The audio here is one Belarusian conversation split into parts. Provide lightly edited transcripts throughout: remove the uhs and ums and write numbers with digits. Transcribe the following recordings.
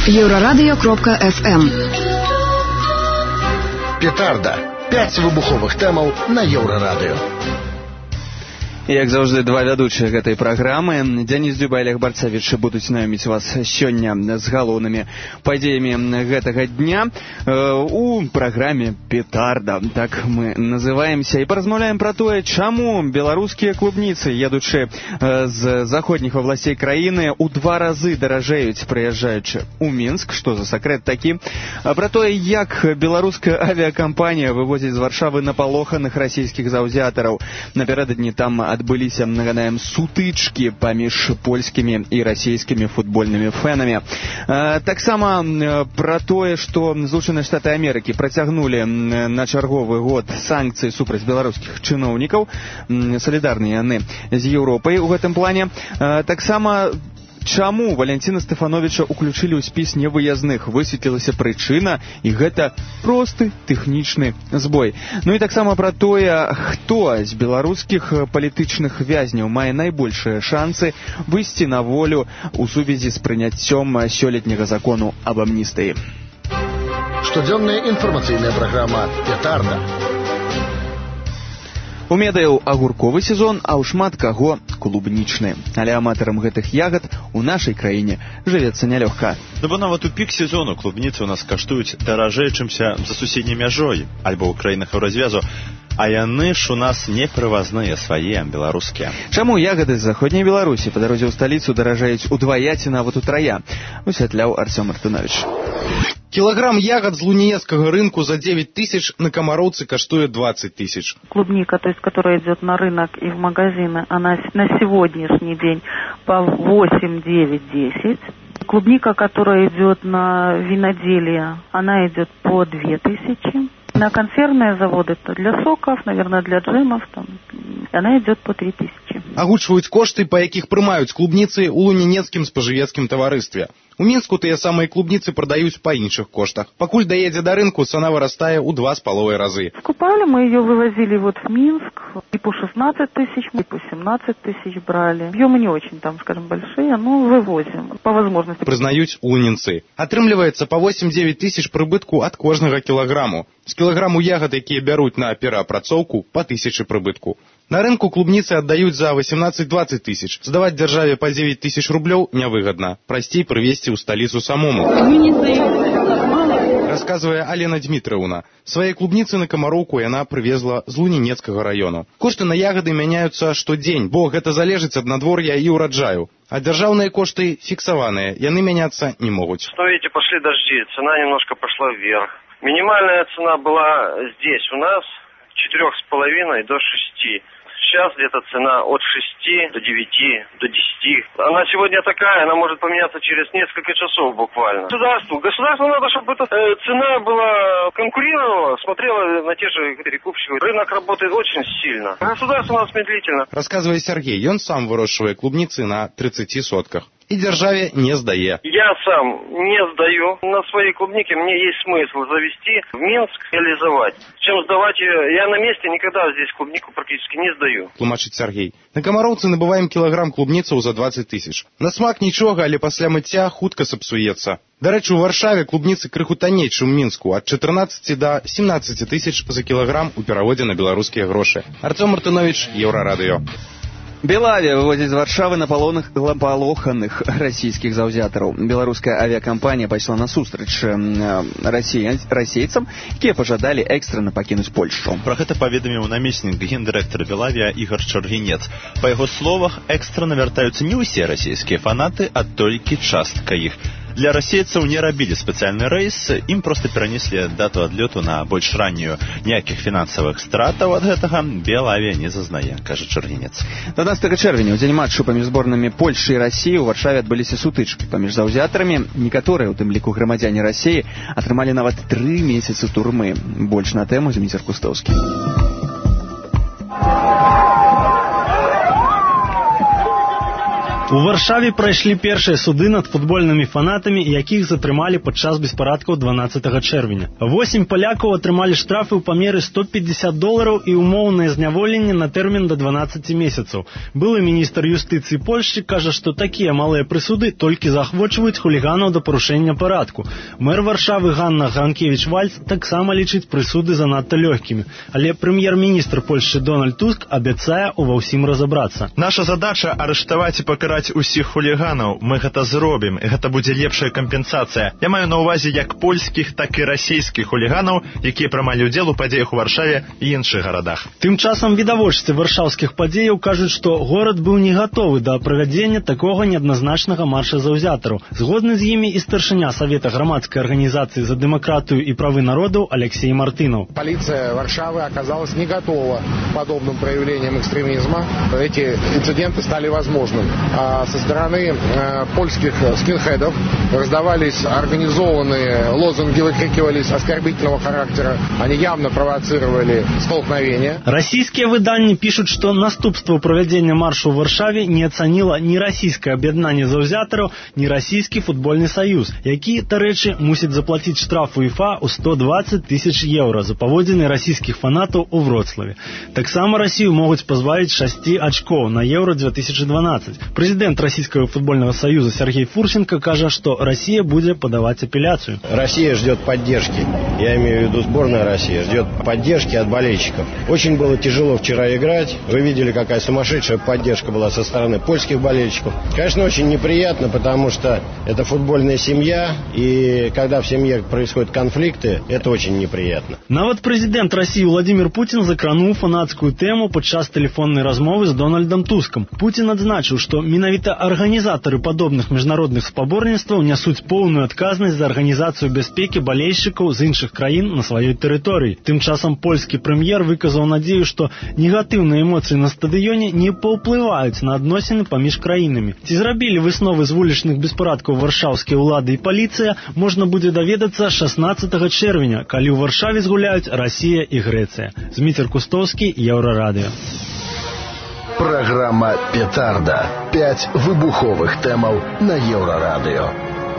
Еврорадио.FM. Петарда. 5 выбуховых тэмаў на Еўрарадыё. Як заўжды, два вядучыя гэтай праграмы. Дзяніс Дзюба і Олег Барцавіч будуць знаёміць вас сёння з галоўнымі падзеямі гэтага дня у праграме «Петарда». Так мы называемся. І паразмаўляем пра тое, чаму беларускія клубніцы, едучы з заходніх абласцей краіны, у 2 разы даражэюць, прыязджаючы ў Мінск. Што за сакрэт такі? Пра тое, як беларуская авіякампанія вывозіць з Варшавы напалоханых расійскіх заўзятараў. Напярэдадні там адбыліся, нагадаем, сутычкі паміж польскімі і расійскімі футбольнымі фэнамі. Таксама пра тое, што Злучаныя Штаты Амерыкі працягнулі на чарговы год санкцыі супраць беларускіх чыноўнікаў. Салідарныя яны з Еўропай у гэтым плане. Таксама чаму Валянціна Стэфановіча уключылі ў спіс невыязных? Высветлілася прычына, і гэта просты тэхнічны збой. Ну і таксама пра тое, хто з беларускіх палітычных вязняў мае найбольшыя шансы выйсці на волю у сувязі з прыняццём сёлетняга закону аб амністыі. Штодзённая інфармацыйная праграма «Петарда». У медыяў агурковы сезон, а ў шмат каго клубнічны. Але аматарам гэтых ягад у нашай краіне жывецца нялёгка. Бо нават у пік сезону клубніцы ў нас каштуюць даражэй, чымся за суседняй мяжой, альбо ў краінах еўразвязу, а яны ж у нас не прывазныя, свае, беларускія. Чаму ягады з заходняй Беларусі па дарозе ў сталіцу даражаюць удвая ці нават утрая? Высвятляў Арсём Мартынович. Килограмм ягод с луниецкого рынку за 9 тысяч на Комаровце коштует 20 тысяч. Клубника, то есть, которая идет на рынок и в магазины, она на сегодняшний день по 8, 9, 10. Клубника, которая идет на виноделие, она идет по 2000. На консервные заводы, то для соков, наверное, для джемов, там, она идет по 3000. Агучваюць кошты, па якіх прымаюць клубніцы у лунінецкім спажывецкім таварыстве. У Мінску тыя самыя клубніцы прадаюць па іншых коштах. Пакуль даедзе да рынку, цана вырастае ў 2,5 разы. Скупали, мы ее вывозили вот в Минск, и по 16 тысяч, и по 17 тысяч брали. Объемы не очень там, скажем, большие, но вывозим по возможности. Прызнаюць лунінцы. Атрымліваецца па 8-9 тысяч прыбытку ад кожнага кілаграму. З кілаграму ягад, якія бяруць на пераапрацоўку, па 1000 прыбытку. На рынку клубніцы аддаюць за 18-20 тысяч. Здаваць дзяржаве па 9 тысяч рублёў нявыгадна. Прасцей прывезці ў сталіцу самому. Расказвае Алена Дмітрыўна. Свае клубніцы на Камароўку яна прывезла з Лунінецкага раёну. Кошты на ягады мяняюцца штодзень, бо гэта залежыць ад надвор'я і ўраджаю. А дзяржаўныя кошты фіксаваныя, яны мяняцца не могуць. Что видите, пошли дожди, цена немножко пошла вверх. Минимальная цена была здесь у нас 4,5 до 6. Сейчас где-то цена от 6 до 9, до 10. Она сегодня такая, она может поменяться через несколько часов буквально. Государству надо, чтобы эта цена была конкурировала, смотрела на те же перекупщиков. Рынок работает очень сильно. Государство у нас медлительно. Рассказывая Сергей, он сам выращивает клубницы на 30 сотках. И державе не сдае. Я сам не сдаю. На своей клубнике мне есть смысл завести в Минск, реализовать. Чем сдавать ее, я на месте никогда здесь клубнику практически не сдаю. Тлумачыць Сергей. На Камароўцы набываем кілаграм клубніцаў за 20 тысяч. На смак нічога, але пасля мыцця хутка сапсуецца. Дарэчы, у Варшаве клубніцы крыху танней, чым у Мінску, ад 14 до 17 тысяч за кілаграм у пераводзе на беларускія грошы. Арсём Мартынович, Еўрарадыё. Белавия вывозіць з Варшавы напалоханых расійскіх заўзятараў. Беларуская авіякампанія пайшла насустрач расейцам, якія пажадалі экстрана пакінуць Польшчу. Пра гэта паведаміў намеснік гендырэктара Белавия Ігор Чаргінец. Па яго словах, экстрана вяртаюцца не ўсе расійскія фанаты, а толькі частка іх. Для расейцаў не рабілі спецыяльны рэйс, ім проста перанеслі дату адлёту на больш раннюю. Ніякіх фінансавых стратаў ад гэтага Белавия не зазнае, кажа Чаргінец. 12 чэрвеня, у дзень матчу паміж зборнымі Польшчы і Расіі, у Варшаве адбыліся сутычкі паміж заўзятарамі. Некаторыя, у тым ліку грамадзяне Расіі, атрымалі нават 3 месяцы турмы. Больш на тэму Зміцер Кустаўскі. У Варшаве прайшлі першыя суды над футбольнымі фанатамі, якіх затрымалі падчас беспарадкаў 12 чэрвеня. 8 палякаў атрымалі штрафы ў памеры $150 і умоўнае зняволенне на тэрмін до 12 месяцаў. Былы міністр юстыцыі Польшчы кажа, што такія малыя прысуды толькі заахвочваюць хуліганаў да парушэння парадку. Мэр Варшавы Ганна Ганкевіч-Вальц таксама лічыць прысуды занадта лёгкімі, але прэм'ер-міністр Польшчы Дональд Туск абяцае ува ўсім разабрацца. Наша задача арыштаваць і пакараць усіх хуліганаў. Мы гэта зробім, і гэта будзе лепшая кампенсацыя. Я маю на ўвазе як польскіх, так і расійскіх хуліганаў, якія прымалі ўдзел у падзеях у Варшаве і іншых гарадах. Тым часам відавочцы варшаўскіх падзеяў кажуць, што горад быў не гатовы да правядзення такога неадназначнага марша заўзятараў. Згодны з імі і старшыня Савета грамадскай арганізацыі за дэмакратыю і правы народаў Алексей Мартынов. Полиция Варшавы оказалась не готова к подобным проявлениям экстремизма. Эти инциденты стали возможным. Со стороны польских скинхедов раздавались организованные лозунги, выкрикивались оскорбительного характера. Они явно провоцировали столкновения. Российские выданні пишут, что наступство проведения марша в Варшаве не оценило ни российское объединение заўзятараў, ни российский футбольный союз, які, та рэчы, мусіць заплатить штраф УЕФА ў 120 тысяч евро за паводзіны российских фанатов у Вроцлаве. Таксама Россию могут позбавить 6 очков на Евро 2012. Президент Российского футбольного союза Сергей Фурсенко кажет, что Россия будет подавать апелляцию. Россия ждет поддержки. Я имею в виду сборная России. Ждет поддержки от болельщиков. Очень было тяжело вчера играть. Вы видели, какая сумасшедшая поддержка была со стороны польских болельщиков. Конечно, очень неприятно, потому что это футбольная семья. И когда в семье происходят конфликты, это очень неприятно. Нават президент России Владимир Путин закранул фанатскую тему подчас телефонной размовы с Дональдом Туском. Путин отзначил, что менавіта арганізатары падобных міжнародных спаборніцтваў нясуць поўную адказнасць за арганізацыю бяспекі балельшчыкаў з іншых краін на сваёй тэрыторыі. Тым часам польскі прэм'ер выказаў надзею, што негатыўныя эмоцыі на стадыёне не паўплываюць на адносіны паміж краінамі. Ці зрабілі высновы з вулічных беспарадкаў варшаўскія ўлады і паліцыя, можна будзе даведацца 16 чэрвеня, калі ў Варшаве згуляюць Расія і Грэцыя. Зміцер Кустоўскі, Еўрарадыё. Программа «Петарда». 5 выбуховых тэмаў на Еўрарадыё.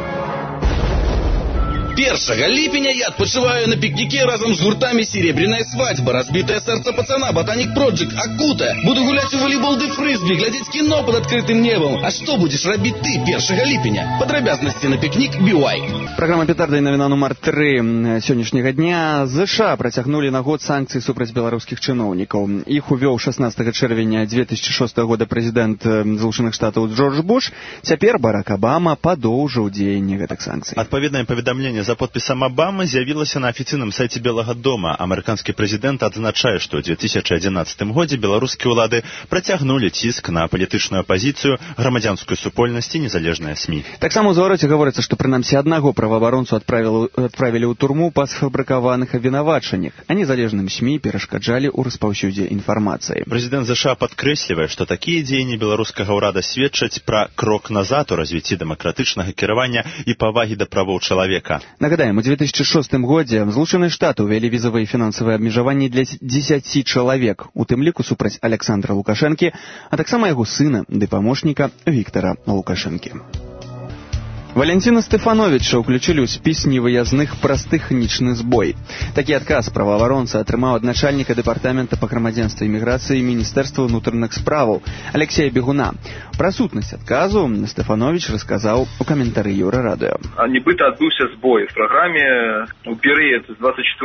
1 ліпеня я адпачываю на пікніке разам з гуртамі «Серебряная свадьба», «Разбитое сердце пацана», «Ботаник Проджект», «Акута». Буду гуляць у волейбол ды фрисби, глядзець кіно под открытым небом. А што будзеш рабіць ты 1 ліпеня? Падрабязнасці на пікнік BY. Программа «Петарда» і навіна нумар 3 сённяшняга дня. США працягнулі на год санкцыі супраць беларускіх чыноўнікаў. Іх увёў 16 чэрвеня 2006 года прэзідэнт Злучаных Штатаў Джордж Буш. Цяпер Барак Абама падоўжыў дзеянне гэтых санкцый. Адпаведнае паведамленне за подпісам Абамы з'явілася на афіцыйным сайце Белага дома. Амерыканскі прэзідэнт адзначае, што ў 2011 годзе беларускія ўлады працягнулі ціск на палітычную апазіцыю, грамадзянскую супольнасць і незалежныя СМІ. Таксама ў звароце гаворыцца, што прынамсі аднаго праваабаронцу адправілі ў турму па сфабрыкаваных абвінавачаннях, а незалежным СМІ перашкаджалі ў распаўсюдзе інфармацыі. Прэзідэнт США падкрэслівае, што такія дзеянні беларускага ўрада сведчаць пра крок назад у развіцці дэмакратычнага кіравання і павагі да правоў чалавека. Нагадаем, у 2006 годзе Злучаныя Штаты ўвялі візавыя і фінансавыя абмежаванні для 10 чалавек, у тым ліку супраць Александра Лукашэнкі, а таксама яго сына ды памочніка Віктара Лукашэнкі. Валентина Стефановича ўключылі ў спіс невыязных праз тэхнічны збой. Такі адказ праваабаронца атрымаў ад начальніка дэпартамента па грамадзянстве і міграцыі Міністэрства ўнутраных справаў Алексея Бегуна. Пра сутнасць адказу Стефанович расказаў у каментары Еўрарадыё. Нібыта адбыўся збой в праграме у перыяд з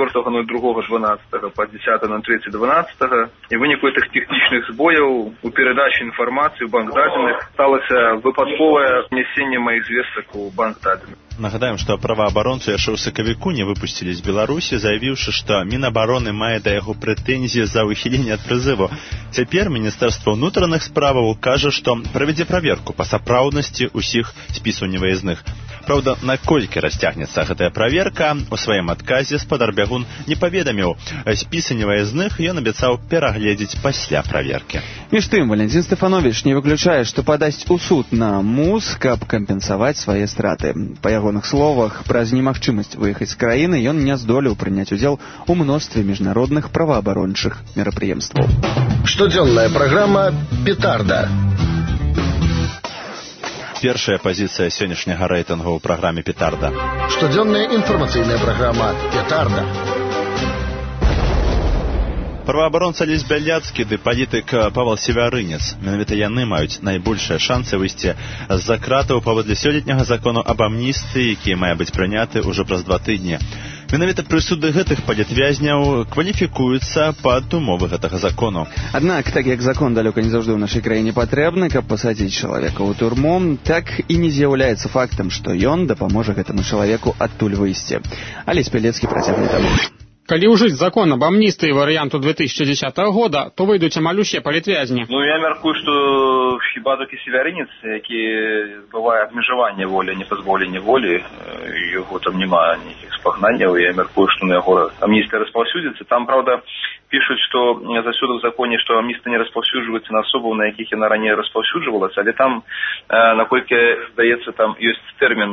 24.02.12 па 10.03.12 і выніку гэтых тэхнічных збояў у перадачы інфармацыі ў банк дадзеных сталася выпадковае ўнясенне маіх звестак у банк дадзеных. Нагадаем, што праваабаронцу яшчэ ў сакавіку не выпусцілі з Беларусі, заявіўшы, што Мінабароны мае да яго прэтэнзіі за ўхіленне ад прызыву. Цяпер Міністэрства ўнутраных справаў кажа, што правядзе праверку па сапраўднасці ўсіх спісаў невыязных. Праўда, наколькі расцягнецца гэтая праверка, у сваім адказе спадар Бягун не паведаміў. Спісы невыязных ён абяцаў перагледзець пасля праверкі. Між тым, Валентин Стефанович не выключае, што падасць у суд на МУЗ, каб кампенсаваць свае страты. Па ягоных словах, праз немагчымасць выехаць з краіны ён не здолеў прыняць удзел у мностве міжнародных праваабарончых мерапрыемстваў. Штодзённая праграма «Петарда». першая пазіцыя сённяшняга рэйтынгу ў праграме «Петарда». Штодзённая інфармацыйная праграма «Петарда». Праваабаронца Алесь Бяляцкі ды палітык Павел Севярынец. Менавіта яны маюць найбольшыя шансы выйсці з-за кратаў паводле сёлетняга закону аб амністыі, які мае быць прыняты ўжо праз 2 тыдні. Менавіта прысуды гэтых палітвязняў кваліфікуюцца пад умовы гэтага закону. Аднак, так як закон далёка не заўжды ў нашай краіне патрэбны, каб пасадзіць чалавека ў турму, так і не з'яўляецца фактам, што ён дапаможа гэтаму чалавеку адтуль выйсці. Алесь Бяляцкі працягне таму. Калі ўжыць закон аб амністыі варыянту 2010 года, то выйдуць амаль усе палітвязні. Я мяркую, што хіба толькі Севярынец, які бывае абмежаванне волі, не пазбаўленне волі, яго там няма ніякіх спагнанняў, я мяркую, што на яго амністыя распаўсюдзіцца. Там, праўда, пишут, что заўсёды в законе, что амністыя не распаўсюджваецца на асобаў, на якіх яна раней распаўсюджвалася, але там, наколькі здаецца, там ёсць тэрмін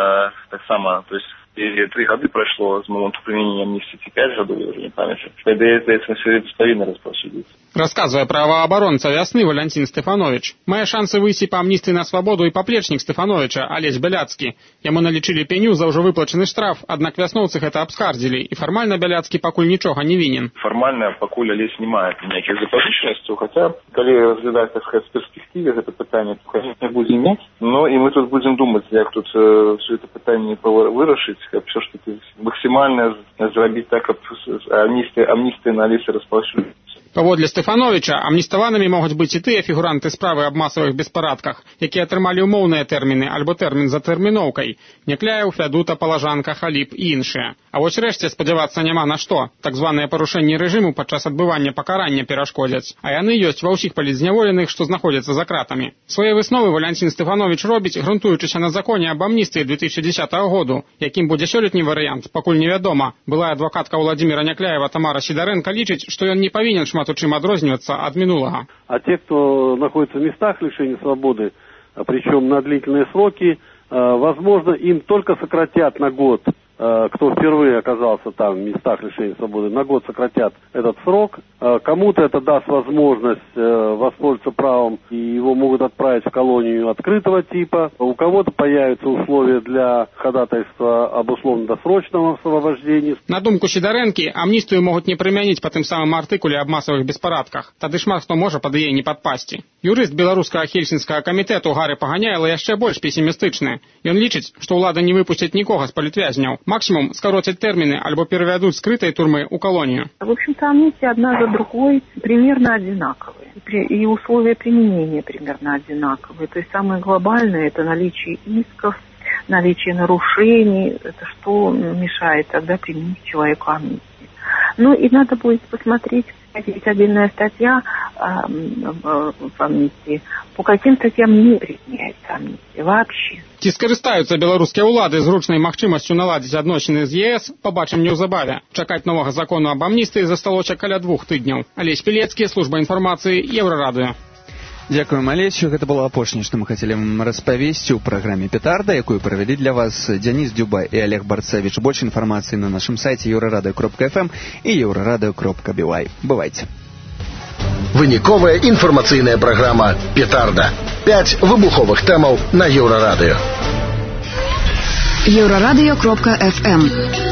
таксама, то есть 3 гады пройшло с момента применения амнистии, 5 годов, я уже не памятаю. Здаецца, на сёння павінна распаўсюдзіцца. Расказвае праваабаронца вясны Валянцін Стэфанович. Мае шансы выйсці па амністыі на свабоду і паплечнік Стэфановича, Алесь Бяляцкі. Яму налічылі пеню за ўжо выплачаны штраф, аднак вясноўцы гэта абскардзілі, і фармальна Бяляцкі пакуль нічога не вінен. Фармальна пакуль Алесь не мае ніякіх запазычнасцяў, хаця, калі разглядаць, так сказать, в перспектыве гэта пытанне, то, конечно, будзем мець, но і мы тут будзем думаць, як тут все это пытанне вырашыць, каб все ж таки максимально зрабіць так, каб амністыя на Алесе распаўсюдзіцца. Паводле Стэфановича, амніставанымі могуць быць і тыя фігуранты справы аб масавых беспарадках, якія атрымалі ўмоўныя тэрміны альбо тэрмін за тэрміноўкай. Някляеў, Фядута, Палажанка, Халіп і іншыя. А вось рэшце спадзявацца няма на што. Так званыя парушэнні рэжыму падчас адбывання пакарання перашкодзяць, а яны ёсць ва ўсіх палітзняволеных, што знаходзяцца за кратамі. Свае высновы Валянцін Стэфанович робіць, грунтуючыся на законе аб амністыі 2010 году, якім будзе сёлетні варыянт, пакуль невядома. Былая адвакатка Владимира Някляева Тамара Сидоренко лічыць, што ён не павінен шмат у чым адрознівацца ад минулого. А те, кто находится в местах лишения свободы, причем на длительные сроки, возможно, им только сократят на год, кто впервые оказался там в местах лишения свободы, на год сократят этот срок. Кому-то это даст возможность воспользоваться правом, и его могут отправить в колонию открытого типа. У кого-то появятся условия для ходатайства об условно-досрочном освобождении. На думку Сидоренкі, амністыю могуць не прымяніць па тым самым артыкуле аб масавых беспарадках. Тады шмат хто можа пад яе не падпасці. Юрыст беларускага хельсінскага камітэту Гары Паганяйла яшчэ больш песімістычны. Ён лічыць, што ўлады не выпусцяць нікога з палітвязняў. Максимум скоротят термины, альбо переведут скрытой турмы у колонию. В общем-то, амнистия одна за другой примерно одинаковые. И условия применения примерно одинаковые. То есть самое глобальное – это наличие исков, наличие нарушений. Это что мешает тогда применить человеку амнистию. Ну и надо будет посмотреть, ведь отдельная статья в амнистии. По каким статьям не применяется амнистия вообще? Ці скарыстаюцца беларускія ўлады зручнай магчымасцю наладзіць адносіны з ЕС, пабачым неўзабаве. Чакаць новага закону аб амністыі засталося каля 2 тыдняў. Алесь Бяляцкі, служба інфармацыі, Еўрарадыё. Дзякуем, Алесю. Гэта было апошняе, што мы хацелі вам распавесці ў праграме «Петарда», якую правялі для вас Дзяніс Дзюба і Олег Барцевіч. Больш інфармацыі на нашым сайце euraradio.fm і euradio.by. Бывайце. Выніковая інфармацыйная праграма «Петарда». 5 выбуховых тэмаў на Еўрарадыё. euraradio.fm